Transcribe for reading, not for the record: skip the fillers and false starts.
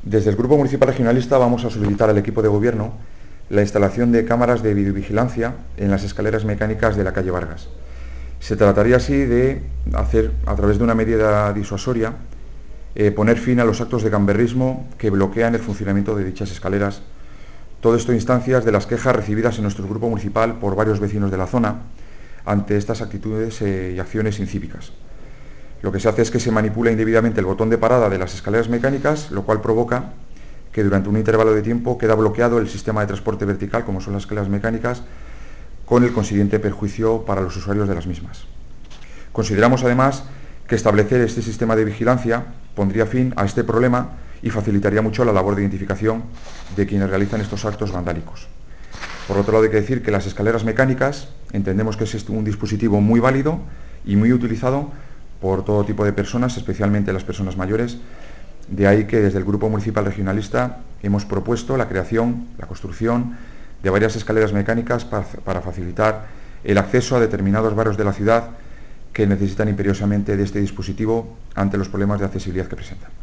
Desde el Grupo Municipal Regionalista vamos a solicitar al equipo de gobierno la instalación de cámaras de videovigilancia en las escaleras mecánicas de la calle Vargas. Se trataría así de hacer, a través de una medida disuasoria, poner fin a los actos de gamberrismo que bloquean el funcionamiento de dichas escaleras. Todo esto a instancias de las quejas recibidas en nuestro grupo municipal por varios vecinos de la zona ante estas actitudes y acciones incívicas. Lo que se hace es que se manipula indebidamente el botón de parada de las escaleras mecánicas, lo cual provoca que durante un intervalo de tiempo queda bloqueado el sistema de transporte vertical, como son las escaleras mecánicas, con el consiguiente perjuicio para los usuarios de las mismas. Consideramos además que establecer este sistema de vigilancia pondría fin a este problema y facilitaría mucho la labor de identificación de quienes realizan estos actos vandálicos. Por otro lado, hay que decir que las escaleras mecánicas entendemos que es un dispositivo muy válido y muy utilizado por todo tipo de personas, especialmente las personas mayores. De ahí que desde el Grupo Municipal Regionalista hemos propuesto la creación, la construcción de varias escaleras mecánicas para facilitar el acceso a determinados barrios de la ciudad que necesitan imperiosamente de este dispositivo ante los problemas de accesibilidad que presenta.